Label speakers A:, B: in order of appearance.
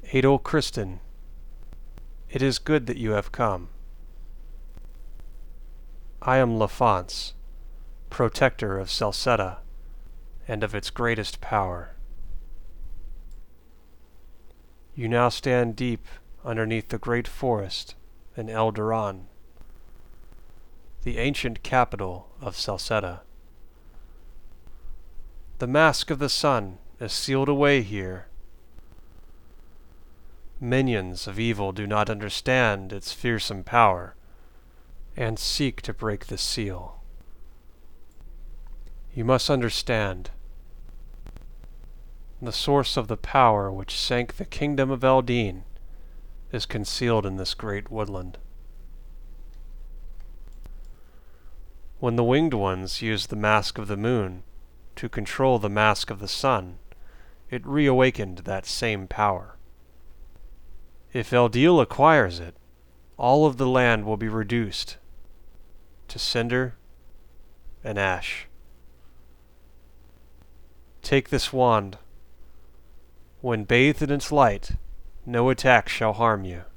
A: Adel Christin, it is good that you have come. I am Laphance, protector of Celceta and of its greatest power. You now stand deep underneath the great forest in Eldoran, the ancient capital of Celceta. The mask of the sun is sealed away here. Minions of evil do not understand its fearsome power and seek to break the seal. You must understand. The source of the power which sank the kingdom of Eldeen is concealed in this great woodland. When the Winged Ones used the Mask of the Moon to control the Mask of the Sun, it reawakened that same power. If Eldiel acquires it, all of the land will be reduced to cinder and ash. Take this wand. When bathed in its light, no attack shall harm you.